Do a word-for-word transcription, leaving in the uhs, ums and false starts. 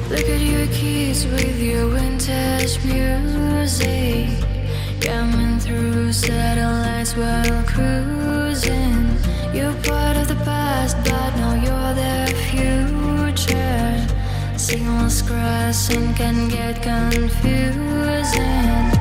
Look at your keys with your vintage music, coming through satellites while cruising. You're part of the past, but now you're the future. Signals crossing can get confusing.